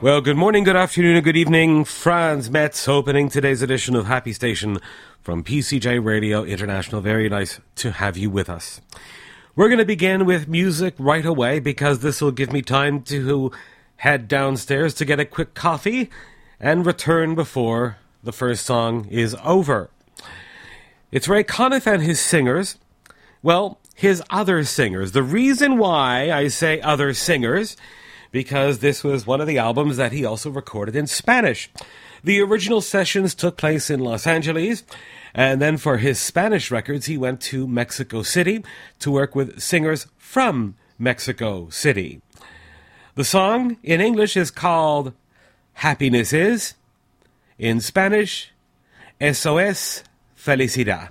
Well, good morning, good afternoon, and good evening. Franz Metz opening today's edition of Happy Station from PCJ Radio International. Very nice to have you with us. We're going to begin with music right away because this will give me time to head downstairs to get a quick coffee and return before the first song is over. It's Ray Conniff and his singers. Well, his other singers. The reason why I say other singers, because this was one of the albums that he also recorded in Spanish. The original sessions took place in Los Angeles, and then for his Spanish records, he went to Mexico City to work with singers from Mexico City. The song in English is called Happiness Is. In Spanish, Eso es Felicidad.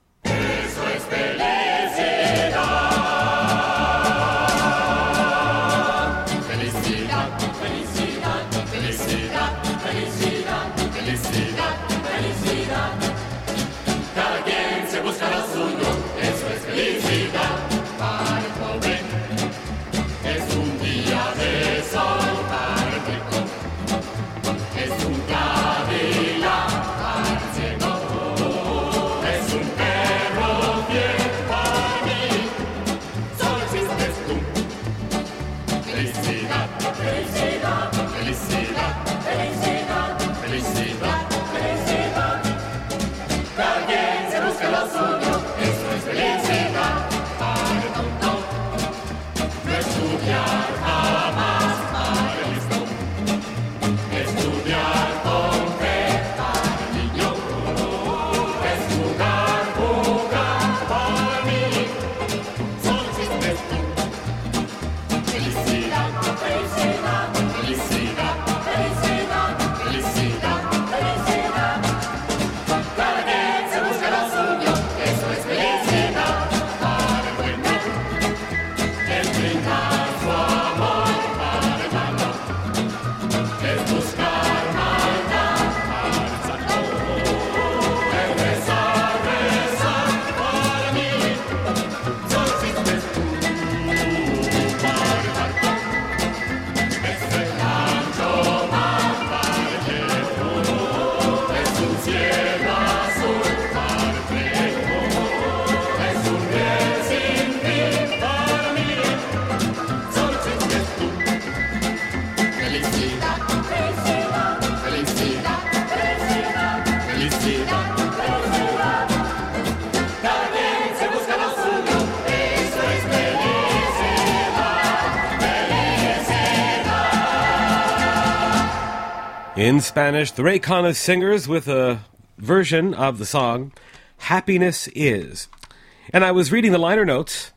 In Spanish, the Ray Conniff singers with a version of the song, Happiness Is. And I was reading the liner notes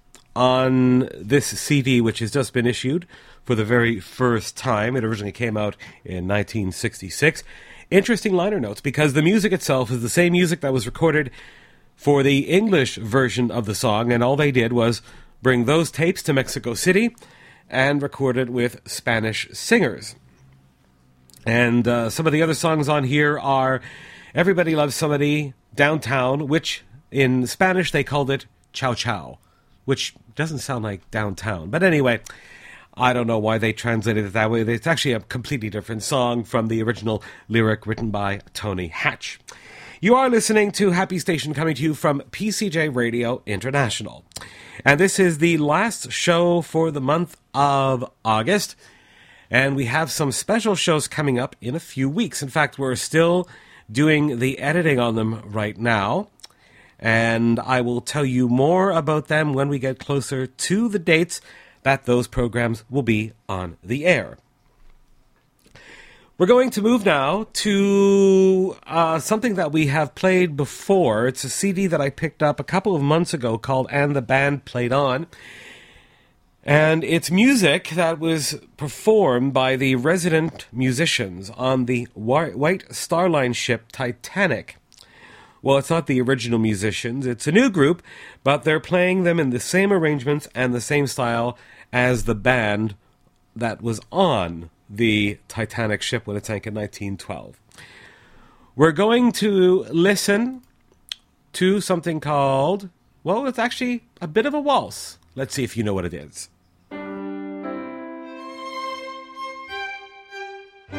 on this CD, which has just been issued for the very first time. It originally came out in 1966. Interesting liner notes, because the music itself is the same music that was recorded for the English version of the song, and all they did was bring those tapes to Mexico City and record it with Spanish singers. And some of the other songs on here are Everybody Loves Somebody, Downtown, which in Spanish they called it Chow Chow, which doesn't sound like downtown. But anyway, I don't know why they translated it that way. It's actually a completely different song from the original lyric written by Tony Hatch. You are listening to Happy Station, coming to you from PCJ Radio International. And this is the last show for the month of August. And we have some special shows coming up in a few weeks. In fact, we're still doing the editing on them right now. And I will tell you more about them when we get closer to the dates that those programs will be on the air. We're going to move now to something that we have played before. It's a CD that I picked up a couple of months ago called And the Band Played On. And it's music that was performed by the resident musicians on the White Star Line ship Titanic. Well, it's not the original musicians. It's a new group, but they're playing them in the same arrangements and the same style as the band that was on the Titanic ship when it sank in 1912. We're going to listen to something called, well, it's actually a bit of a waltz. Let's see if you know what it is.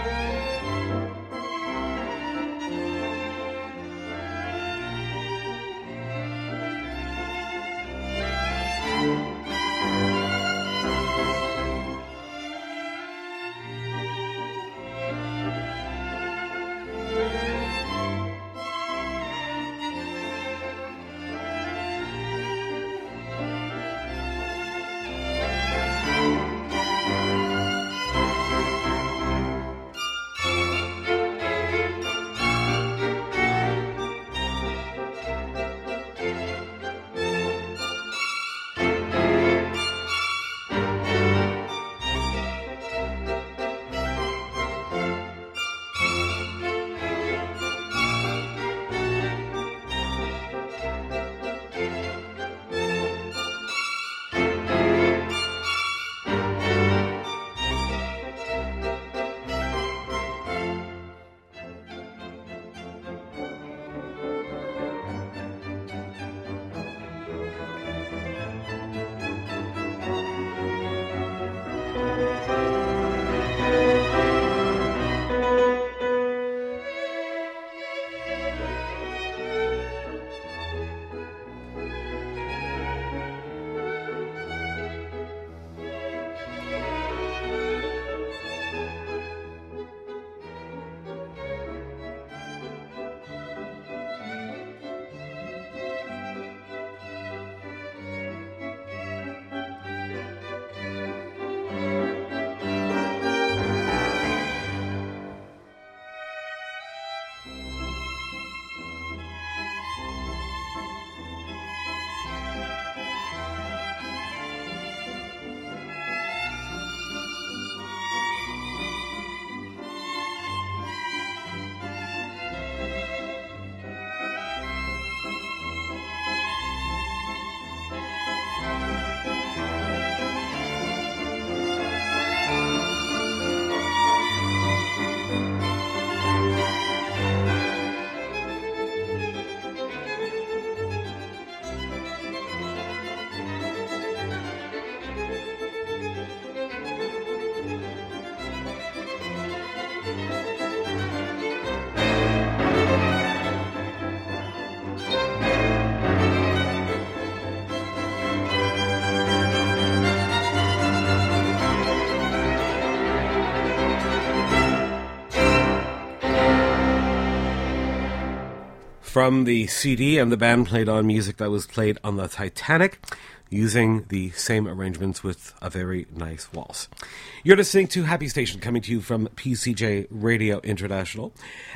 From the CD, and the band played on music that was played on the Titanic, using the same arrangements with a very nice waltz. You're listening to Happy Station, coming to you from PCJ Radio International.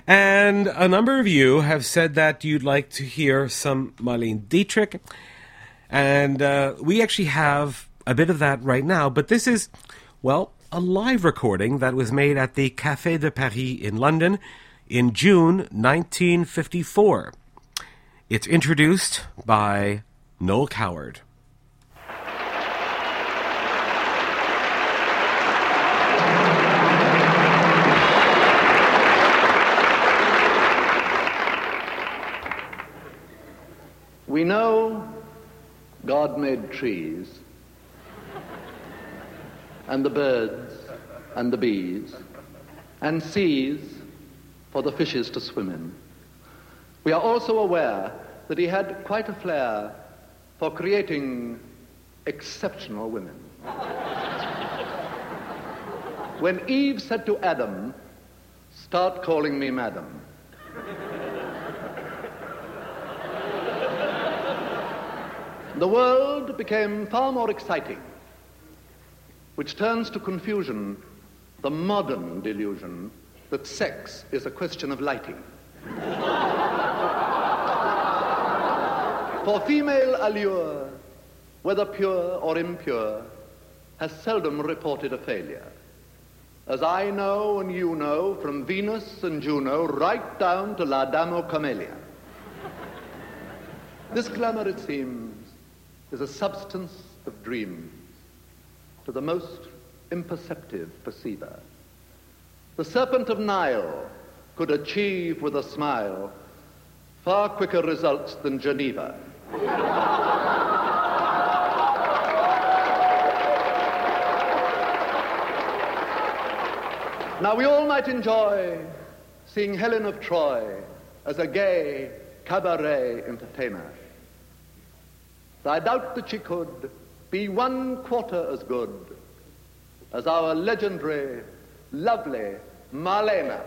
And a number of you have said that you'd like to hear some Marlene Dietrich. And we actually have a bit of that right now, but this is, well, a live recording that was made at the Café de Paris in London in June 1954. It's introduced by Noel Coward. We know God made trees, and the birds, and the bees, and seas for the fishes to swim in. We are also aware that he had quite a flair for creating exceptional women. When Eve said to Adam, "Start calling me madam," the world became far more exciting, which turns to confusion the modern delusion that sex is a question of lighting. For female allure, whether pure or impure, has seldom reported a failure. As I know and you know, from Venus and Juno right down to La Damo Camellia. This glamour, it seems, is a substance of dreams to the most imperceptive perceiver. The serpent of Nile could achieve with a smile far quicker results than Geneva. Now we all might enjoy seeing Helen of Troy as a gay cabaret entertainer. I doubt that she could be 1/4 as good as our legendary, lovely Marlena.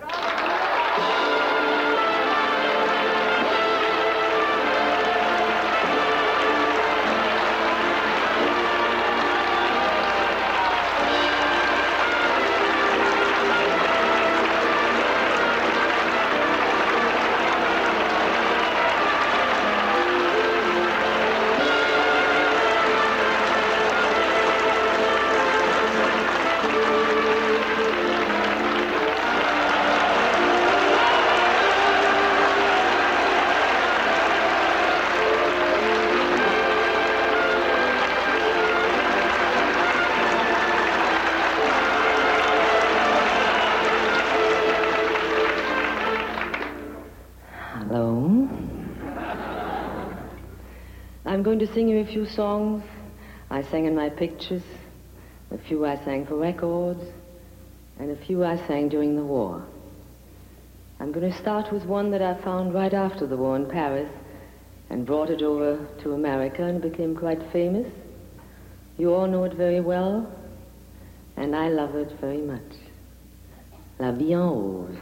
I'm going to sing you a few songs I sang in my pictures, a few I sang for records, and a few I sang during the war. I'm going to start with one that I found right after the war in Paris and brought it over to America and became quite famous. You all know it very well, and I love it very much. La Vie en Rose.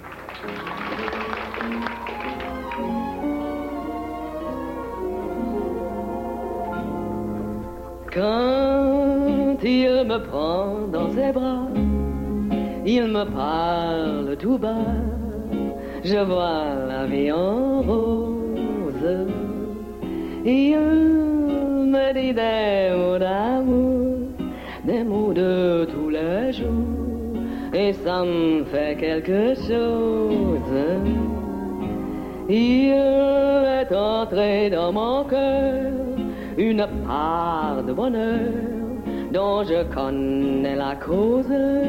Quand il me prend dans ses bras, il me parle tout bas, je vois la vie en rose. Il me dit des mots d'amour, des mots de tous les jours, et ça me fait quelque chose. Il est entré dans mon cœur une part de bonheur dont je connais la cause.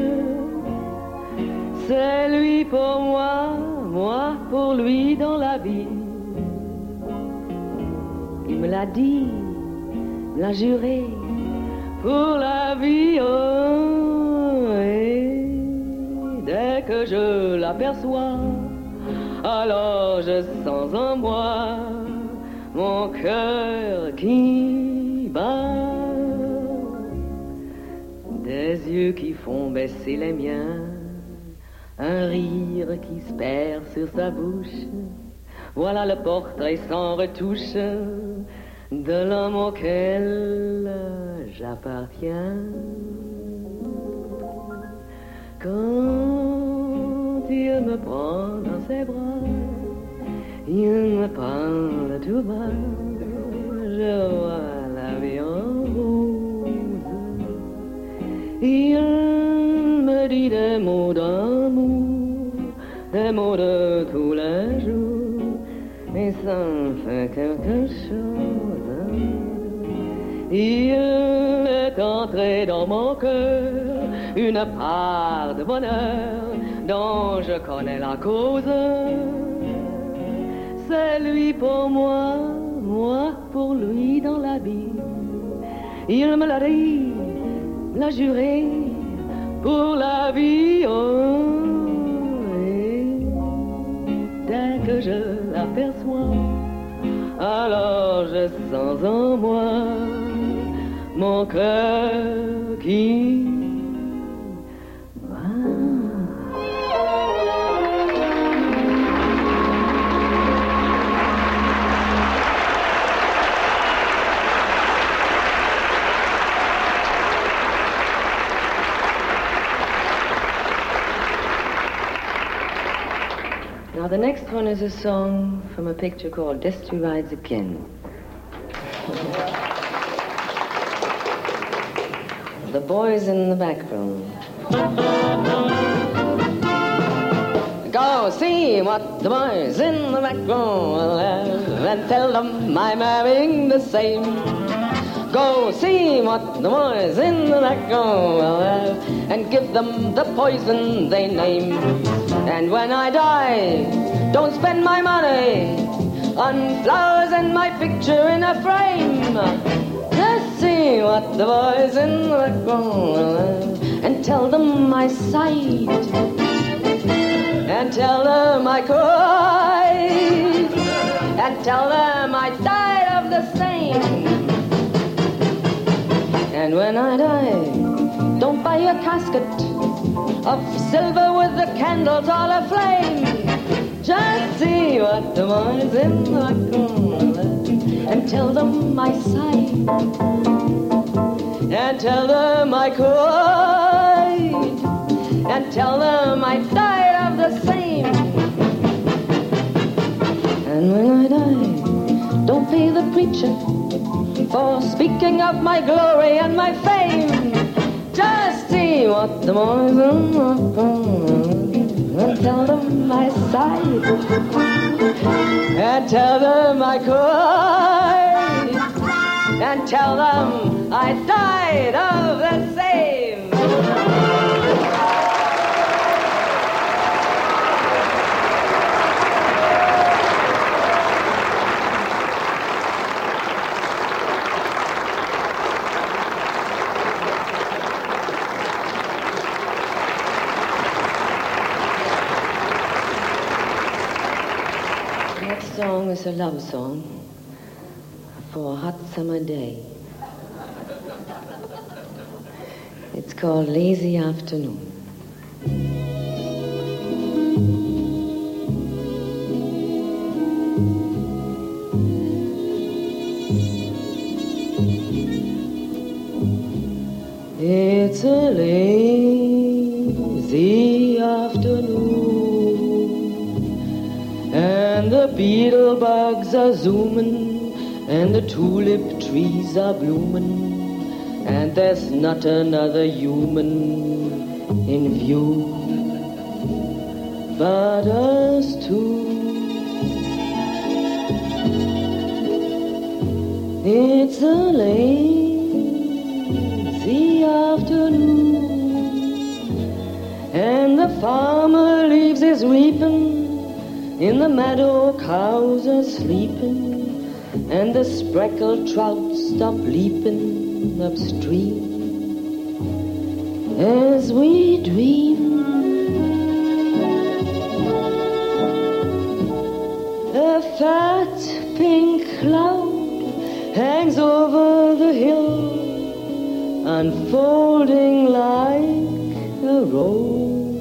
C'est lui pour moi, moi pour lui dans la vie. Il me l'a dit, me l'a juré, pour la vie. Oh, et dès que je l'aperçois, alors je sens en moi mon cœur qui bat, des yeux qui font baisser les miens, un rire qui se perd sur sa bouche. Voilà le portrait sans retouche de l'homme auquel j'appartiens. Quand il me prend dans ses bras, il me parle tout bas, je vois la vie en rose. Il me dit des mots d'amour, des mots de tous les jours, et ça me fait quelque chose. Il est entré dans mon cœur une part de bonheur dont je connais la cause. C'est lui pour moi, moi pour lui dans la vie. Il me l'a dit, l'a juré, pour la vie. Oh, et dès que je l'aperçois, alors je sens en moi mon cœur qui Now the next one is a song from a picture called Destry Rides Again. The boys in the background. Go see what the boys in the background will have and tell them I'm having the same. Go see what the boys in the background will have and give them the poison they name. And when I die, don't spend my money on flowers and my picture in a frame. Just see what the boys in the background will have and tell them my sight and tell them I cried, and tell them I died of the same. And when I die, don't buy a casket of silver with the candles all aflame. Just see what the boys in the corner and tell them I sighed, and tell them I cried, and tell them I died of the same. And when I die, don't pay the preacher for speaking of my glory and my fame. Just see what the boys in the corner and tell them I sighed, and tell them I cried, and tell them I died of the same. Next song is a love song for a hot summer day. It's called Lazy Afternoon. It's a lazy afternoon, and the beetle bugs are zooming, and the tulip trees are blooming, and there's not another human in view but us two. It's a lazy afternoon, and the farmer leaves his reaping, in the meadow cows are sleeping, and the speckled trout stop leaping upstream as we dream. A fat pink cloud hangs over the hill, unfolding like a rose.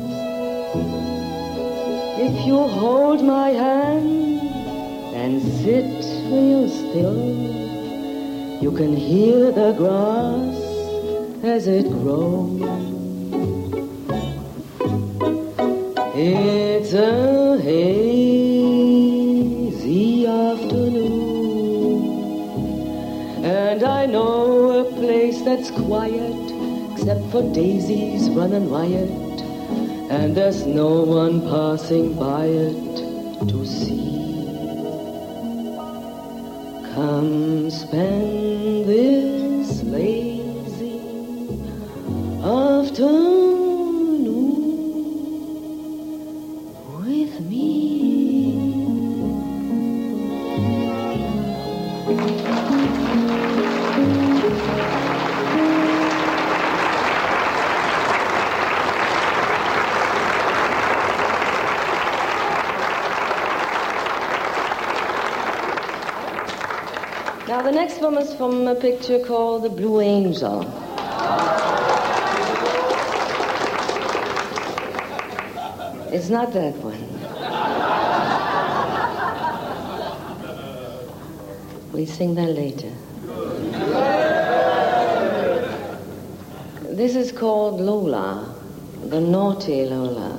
If you hold my hand and sit real still, you can hear the grass as it grows. It's a hazy afternoon, and I know a place that's quiet except for daisies running riot, and there's no one passing by it to see. Come spend this lazy afternoon with me. Now the next one is from a picture called The Blue Angel. It's not that one. We sing that later. This is called Lola, the naughty Lola.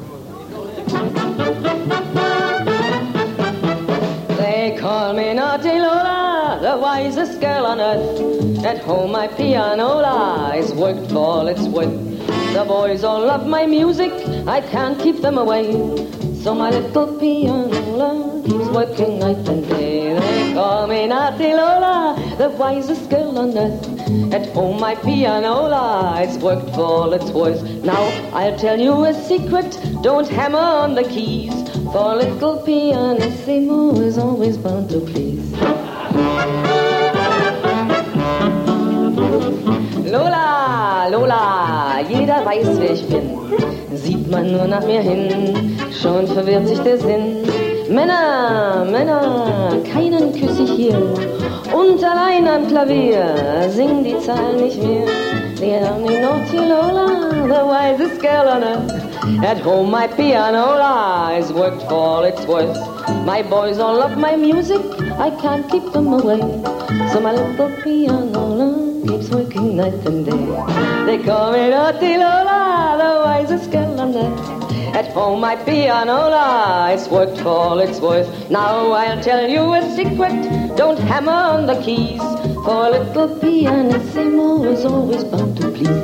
They call me naughty Lola, the wisest girl on earth. At home my pianola is worked for all it's worth. The boys all love my music, I can't keep them away. So my little pianola keeps working night and day. They call me naughty Lola, the wisest girl on earth. At home my pianola is worked for all it's worth. Now I'll tell you a secret, don't hammer on the keys, for little pianissimo is always bound to please. Lola, Lola, Lola, jeder weiß, wer ich bin. Sieht man nur nach mir hin, schon verwirrt sich der Sinn. Männer, Männer, keinen küsse ich hier. Und allein am Klavier singen die Zahlen nicht mehr. The only naughty Lola, the wisest girl on earth. At home my pianola is worked for all it's worth. My boys all love my music, I can't keep them away. So my little pianola keeps working night and day. They call me naughty Lola, the wisest girl on earth. At home my pianola is worked for all it's worth. Now I'll tell you a secret, don't hammer on the keys, for a little pianissimo is always bound to please.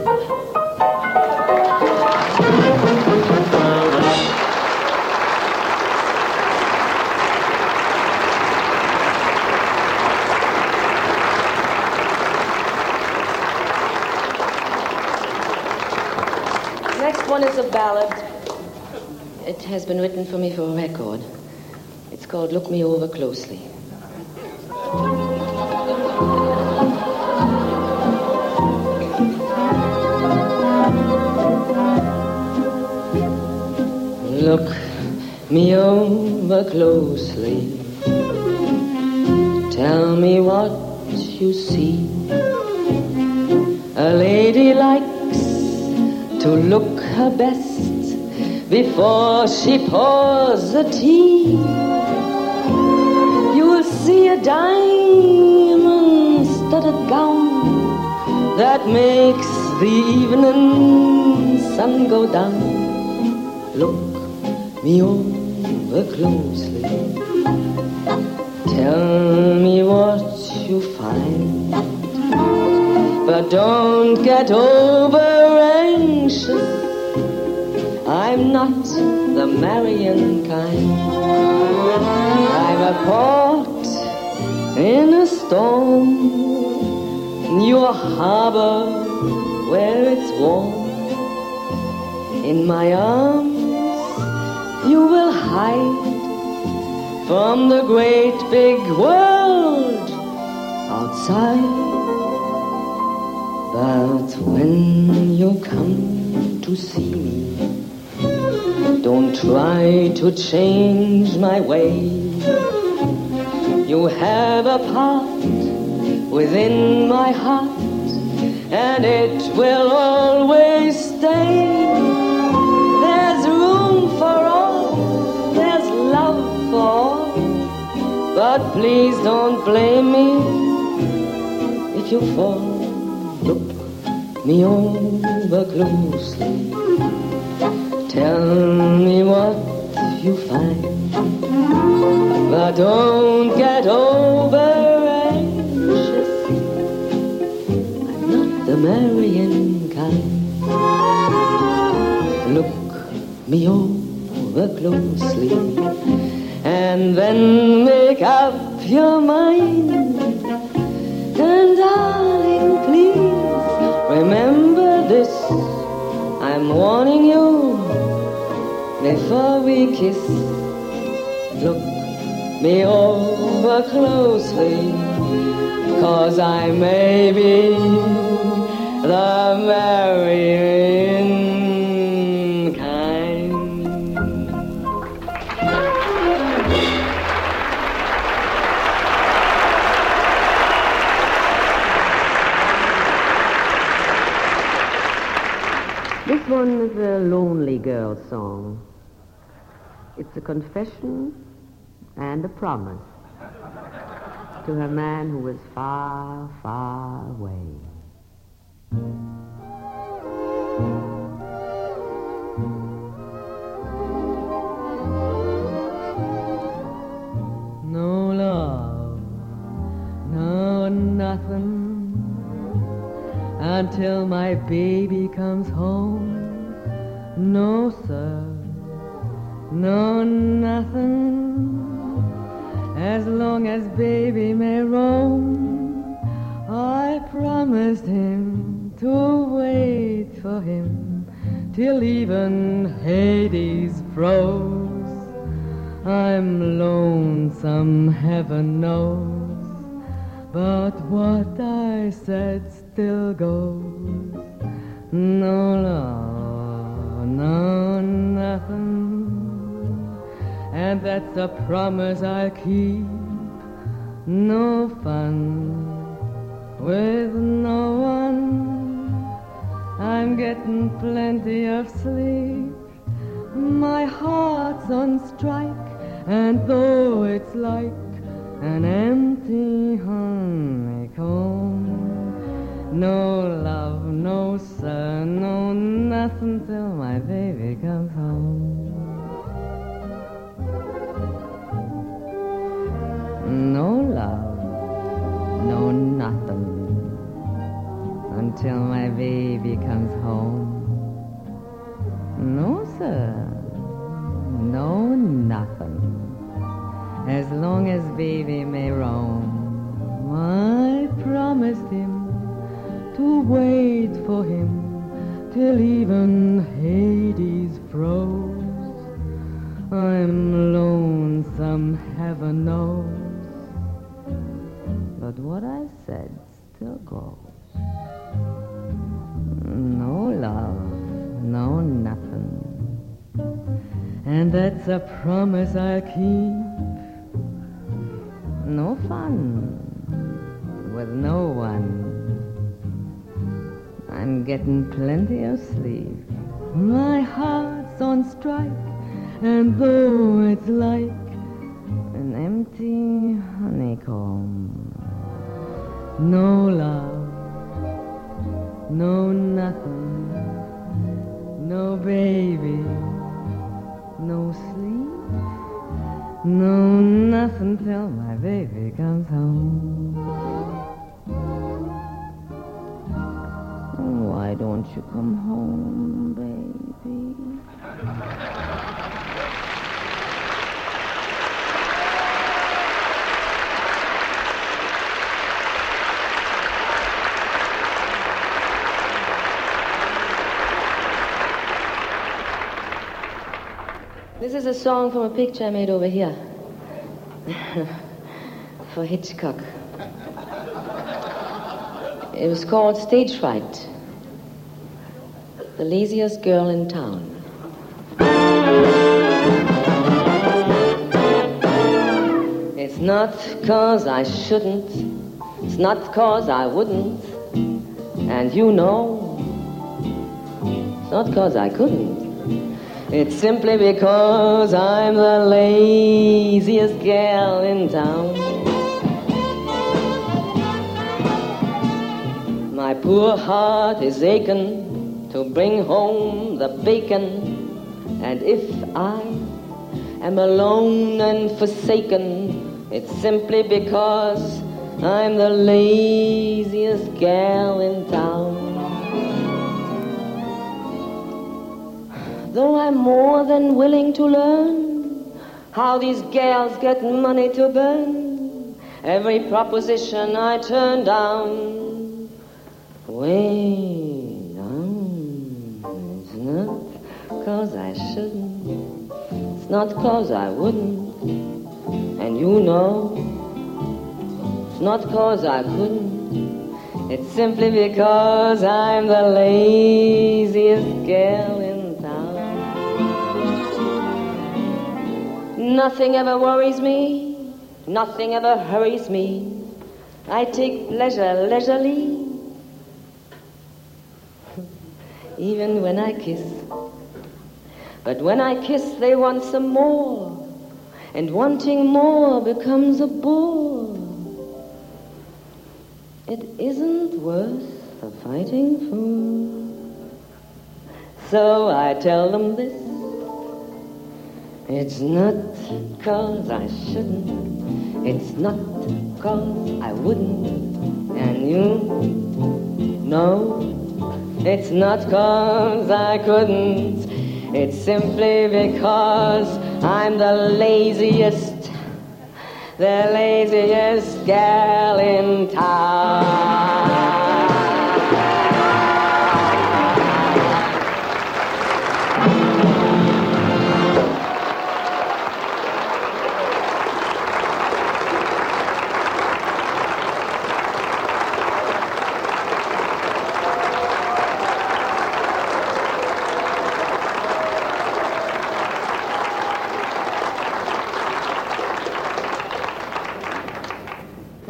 Next one is a ballad. It has been written for me for a record. It's called Look Me Over Closely. Look me over closely. Tell me what you see. A lady likes to look her best before she pours the tea. You will see a diamond-studded gown that makes the evening sun go down. Look me over closely. Tell me what you find, but don't get over anxious. I'm not the marrying kind. I'm a port in a storm, your harbor where it's warm. In my arms you will hide from the great big world outside. But when you come to see me, don't try to change my ways. You have a part within my heart, and it will always stay. There's room for all, there's love for all, but please don't blame me if you fall. Look me over closely. Tell me what you find, but don't get over anxious. I'm not the marrying kind. Look me over closely, and then make up your mind. And darling, please remember this, I'm warning you before we kiss. Look me over closely, 'cause I may be the marrying kind. This one is a lonely girl song. It's a confession and a promise to her man who is far, far away. No love, no nothing, until my baby comes home. No, sir, no nothing, as long as baby may roam. I promised him to wait for him till even Hades froze. I'm lonesome, heaven knows, but what I said still goes. No love, no nothing, and that's a promise I'll keep. No fun with no one, I'm getting plenty of sleep. My heart's on strike, and though it's like an empty honeycomb, no love, no sir, no nothing till my baby comes home. No love, no nothing until my baby comes home. No sir, no nothing, as long as baby may roam. I promised him to wait for him till even Hades froze. I'm lonesome, heaven knows, but what I said still goes. No love, no nothing, and that's a promise I'll keep. No fun with no one, I'm getting plenty of sleep. My heart's on strike, and though it's like an empty honeycomb, no love, no nothing, no baby, no sleep, no nothing till my baby comes home. Why don't you come home, baby? This is a song from a picture I made over here for Hitchcock. It was called Stage Fright. The laziest girl in town. It's not 'cause I shouldn't, it's not 'cause I wouldn't, and you know, it's not 'cause I couldn't. It's simply because I'm the laziest gal in town. My poor heart is aching to bring home the bacon, and if I am alone and forsaken, it's simply because I'm the laziest gal in town. Though I'm more than willing to learn how these gals get money to burn, every proposition I turn down. Way down. It's not 'cause I shouldn't, it's not 'cause I wouldn't, and you know, it's not 'cause I couldn't, it's simply because I'm the laziest gal in town. Nothing ever worries me, nothing ever hurries me, I take pleasure leisurely. Even when I kiss. But when I kiss, they want some more, and wanting more becomes a bore. It isn't worth the fighting for. So I tell them this, it's not 'cause I shouldn't, it's not 'cause I wouldn't, and you know, it's not 'cause I couldn't, it's simply because I'm the laziest gal in town.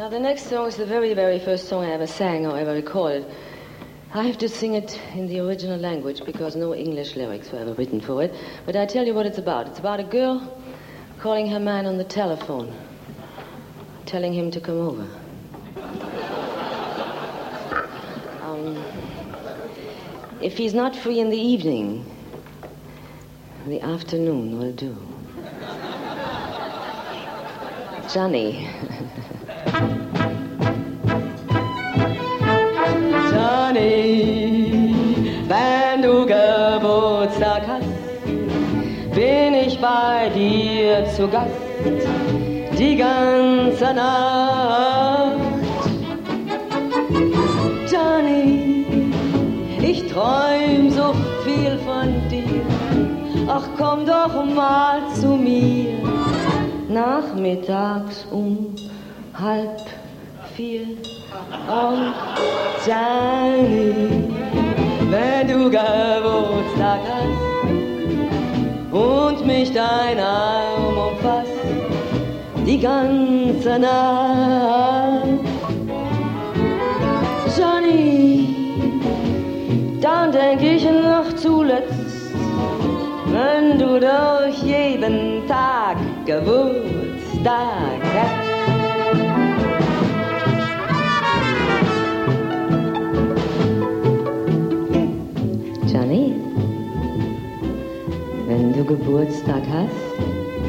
Now, the next song is the very, very first song I ever sang or ever recorded. I have to sing it in the original language because no English lyrics were ever written for it. But I tell you what it's about. It's about a girl calling her man on the telephone, telling him to come over. If he's not free in the evening, the afternoon will do. Johnny. Johnny, wenn du Geburtstag hast, bin ich bei dir zu Gast die ganze Nacht. Johnny, ich träum so viel von dir, ach komm doch mal zu mir, nachmittags 3:30. Oh, Johnny, wenn du Geburtstag hast und mich dein Arm umfasst, die ganze Nacht. Johnny, dann denk ich noch zuletzt, wenn du durch jeden Tag Geburtstag hast. Johnny, wenn du Geburtstag hast,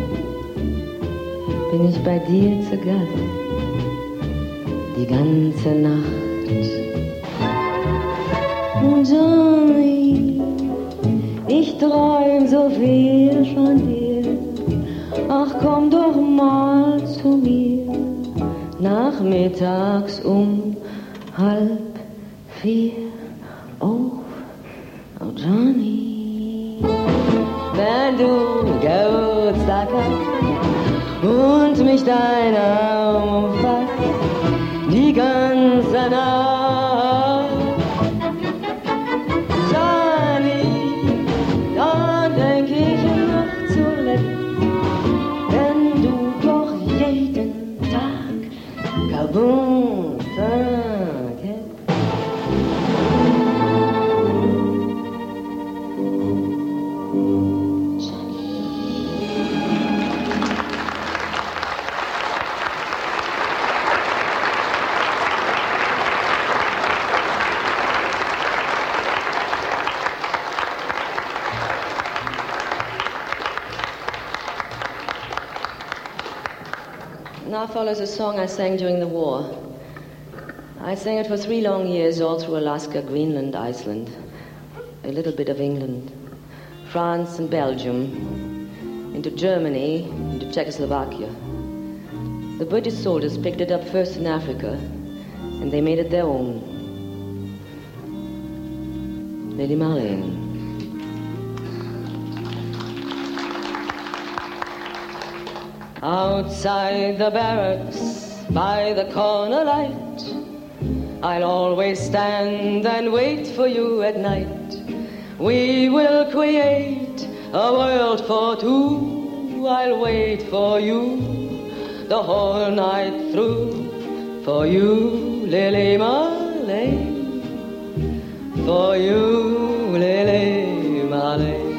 bin ich bei dir zu Gast die ganze Nacht. Johnny, ich träum so viel von dir, ach komm doch mal zu mir, nachmittags 3:30. Oh, Johnny, wenn du Geburtstag hast und mich dein Arm umfasst, die ganze Nacht. Johnny, dann denk ich noch zuletzt, wenn du doch jeden Tag Geburtstag hast. Now follows a song I sang during the war. I sang it for 3 long years all through Alaska, Greenland, Iceland, a little bit of England, France and Belgium, into Germany, into Czechoslovakia. The British soldiers picked it up first in Africa, and they made it their own. Lady Marlene. Outside the barracks, by the corner light, I'll always stand and wait for you at night. We will create a world for two. I'll wait for you the whole night through. For you, Lily Marlene. For you, Lily Marlene.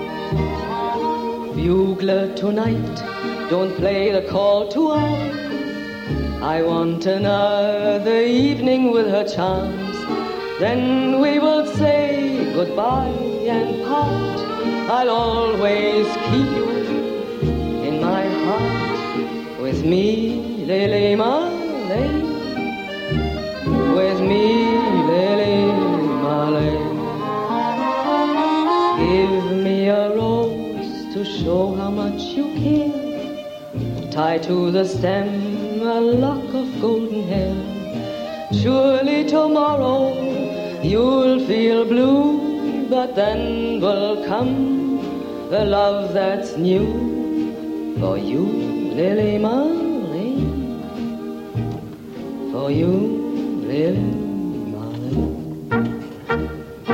Bugler tonight, don't play the call to arms. I want another evening with her charms. Then we will say goodbye and part. I'll always keep you in my heart. With me, Lily Marlene. With me, Lily Marlene. Give me a rose to show how much you care. Tie to the stem a lock of golden hair. Surely tomorrow you'll feel blue, but then will come the love that's new. For you, Lily Marlene. For you, Lily Marlene.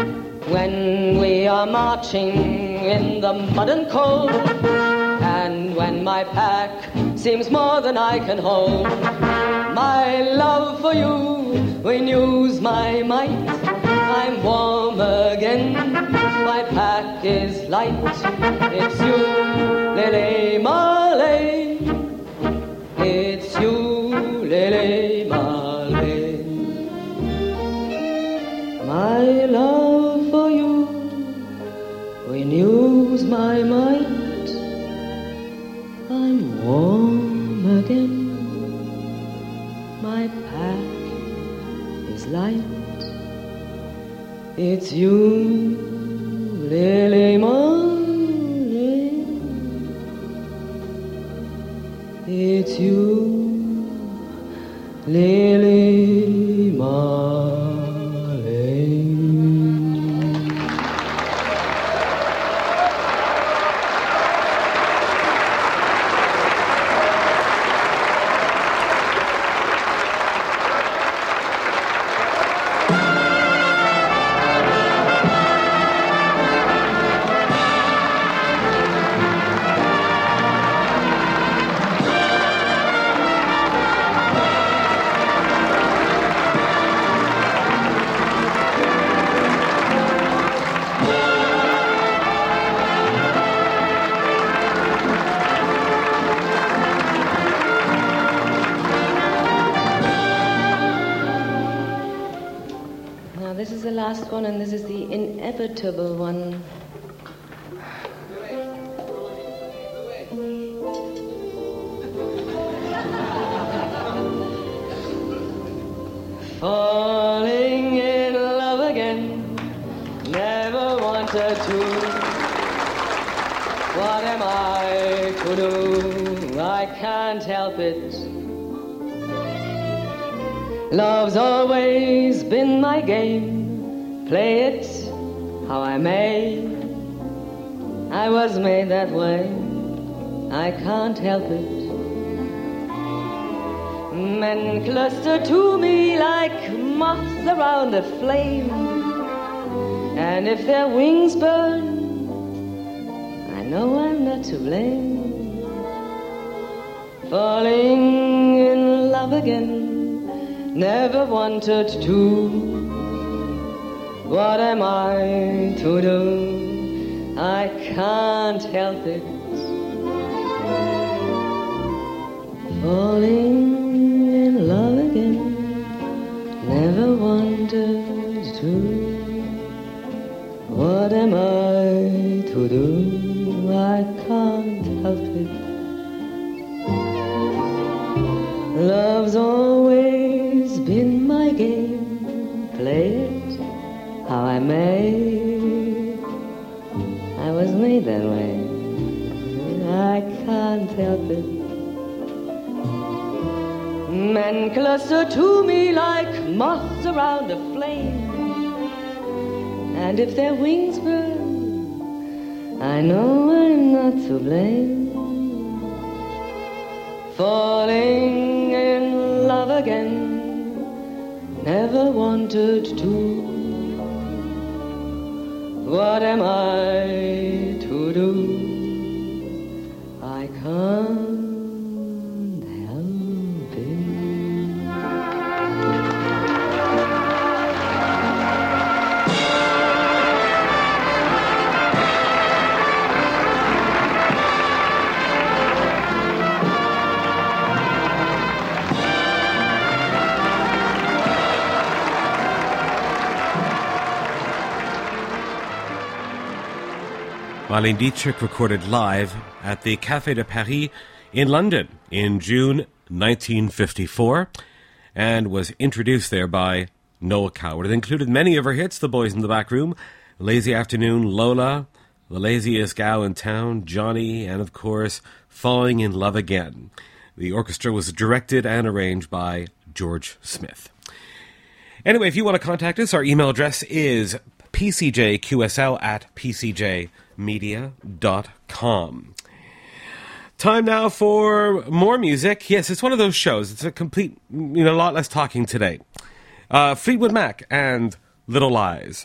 When we are marching in the mud and cold, and when my pack seems more than I can hold. My love for you renews my might. I'm warm again, my pack is light. It's you, Lele Marlene. It's you, Lele Marlene. My love for you renews my might. I'm warm again, my pack is light. It's you, Lily Marlene. It's you, Lily Marlene. This is the last one, and this is the inevitable one. Falling in love again, never wanted to. What am I to do? I can't help it. Love's always been my game. Play it how I may. I was made that way. I can't help it. Men cluster to me like moths around a flame. And if their wings burn, I know I'm not to blame. Falling in love again, never wanted to. What am I to do? I can't help it. Falling in love again, never wanted to. What am I to do? I can't help it. Love's always been my game. Play it how I may. I was made that way. I can't help it. Men cluster to me like moths around a flame. And if their wings burn, I know I'm not to blame. Falling in love again, never wanted to. What am I to do? I can't. Marlene Dietrich recorded live at the Café de Paris in London in June 1954 and was introduced there by Noel Coward. It included many of her hits, The Boys in the Back Room, Lazy Afternoon, Lola, The Laziest Gal in Town, Johnny, and of course, Falling in Love Again. The orchestra was directed and arranged by George Smith. Anyway, if you want to contact us, our email address is pcjqsl@pcjmedia.com. Time now for more music. Yes, it's one of those shows. It's a complete, a lot less talking today. Fleetwood Mac and Little Lies.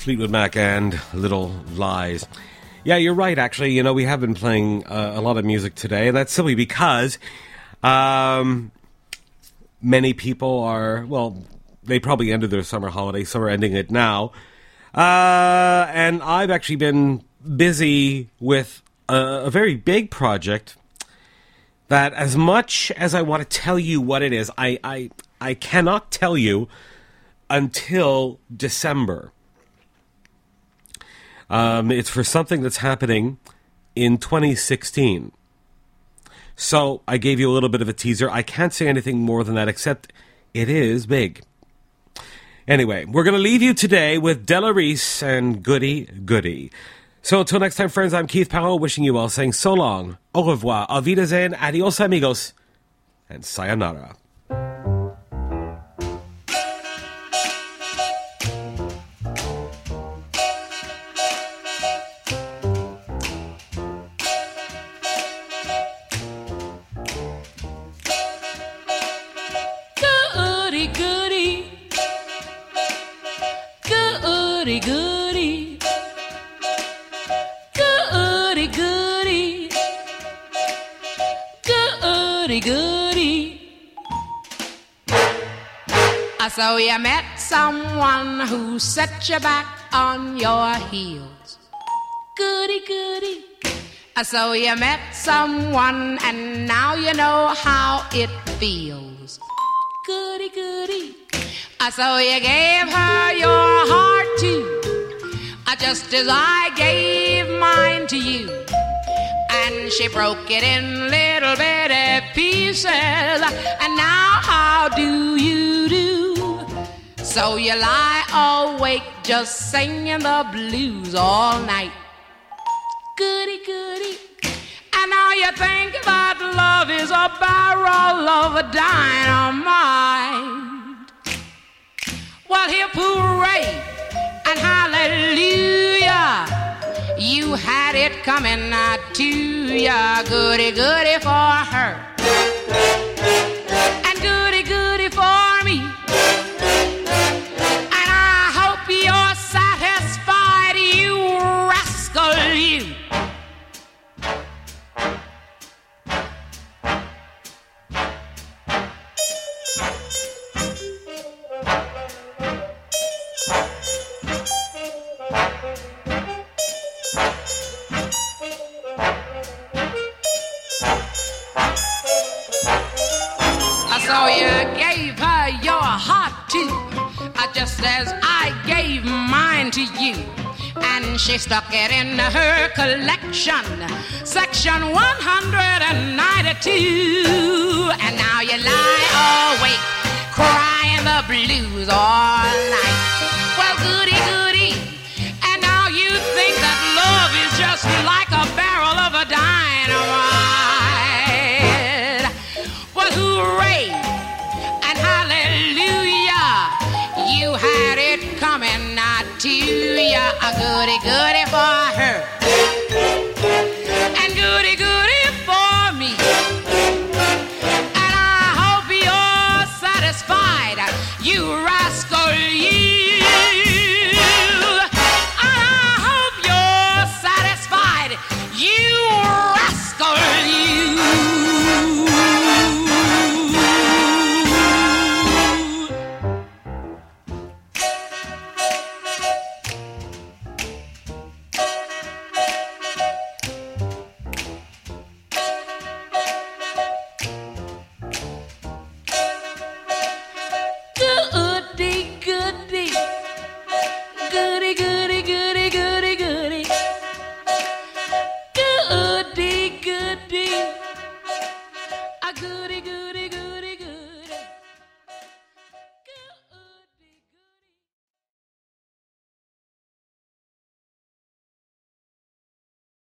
Fleetwood Mac and Little Lies. Yeah, you're right, actually. You know, we have been playing a lot of music today, and that's simply because many people are, well, they probably ended their summer holiday. Some are ending it now. And I've actually been busy with a very big project that, as much as I want to tell you what it is, I cannot tell you until December. It's for something that's happening in 2016. So I gave you a little bit of a teaser. I can't say anything more than that, except it is big. Anyway, we're going to leave you today with Della Reese and Goody Goody. So until next time, friends, I'm Keith Powell, wishing you all, saying so long, au revoir, auf Wiedersehen, adios amigos, and sayonara. Goody, goody, goody, goody, goody, goody. So you met someone who set you back on your heels. Goody, goody. So you met someone and now you know how it feels. Goody, goody. So you gave her your heart too, just as I gave mine to you. And she broke it in little bitty pieces, and now how do you do? So you lie awake just singing the blues all night. Goody, goody. And now you think that love is a barrel of dynamite. Well, hip hooray and hallelujah, you had it coming to ya. Goody, goody for her, and goody, goody for me. And I hope you're satisfied, you rascal, you. So you gave her your heart too, just as I gave mine to you. And she stuck it in her collection, section 192. And now you lie awake, crying the blues all night. Well, goody, goody. And now you think that love is just like a barrel of a dynamite. Well, hooray and hallelujah, you had it coming to ya. A goody, goody for her,